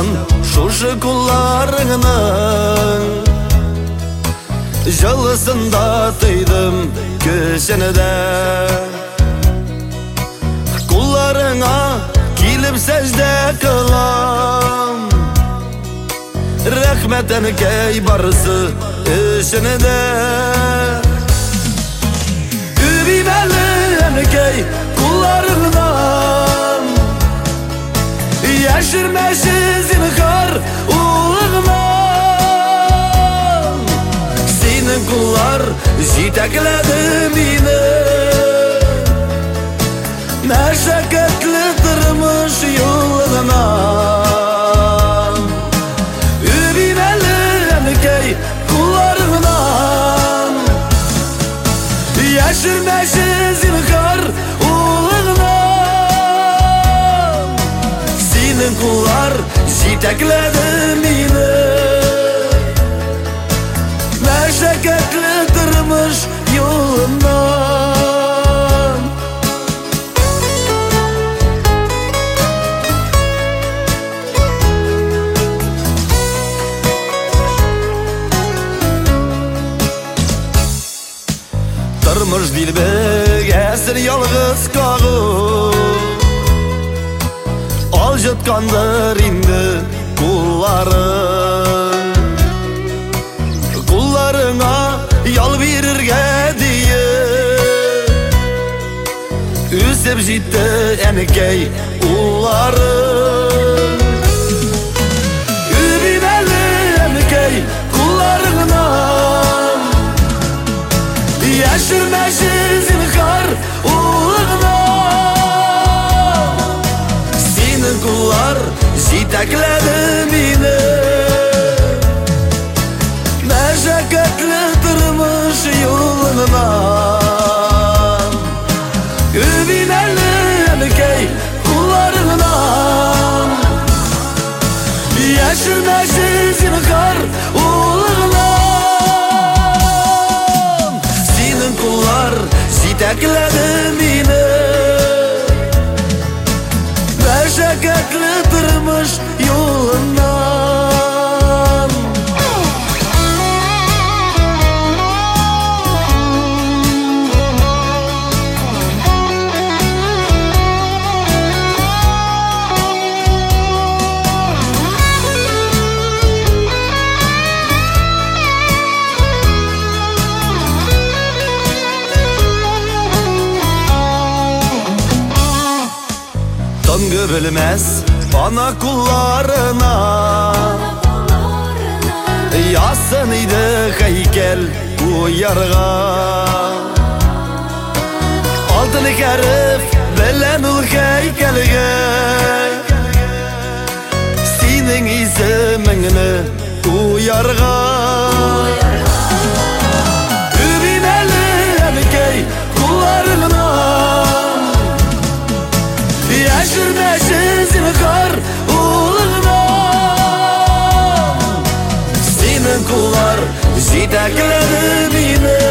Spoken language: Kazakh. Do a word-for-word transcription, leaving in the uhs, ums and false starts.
болған шушы құлларыңның жылысында тыйдым көшенеде құлларыңа келіп сәжде қылам рахмет әнекей барысы үшінеде үбеймәлі әнекей құлларыңнан яшірмәші зинхар улығынан сенің құллар жетәкіледі мені мәшәкәтлі тұрмыш юлынан үбеймәлі әнекей құлларыңнан яшірмәші зинхар улығынан сенің құллар жетәкіледі мені мәшәкәтлі тұрмыш юлынан Тұрмыш дилбек әсір ялғыз қағу Ал жұткандыр инді құлларың Құлларыңа ял берірге дейі Үсіп жетті әнекей ұлларың Үбеймәлі әнекей құлларыңнан яшірмәші зинхар улығынан сенің құллар жетәкіледі мені мәшәкәтлі тұрмыш юлынан үбеймәлі әнекей құлларыңнан яшірмәші зинхар улығынан сенің құллар жетәкіледі мені мәшәкәтлі тұрмыш юлынан Тыңғы білмәс ана құлларына Ясын иді хайкел ұярға Алтын кәріп білән ұл хайкелге Сенің есіміңні ұярға Үбеймәлі әнекей құлларыңнан яшірмәші зинхар улығынан сенің құллар жетәкіледі мені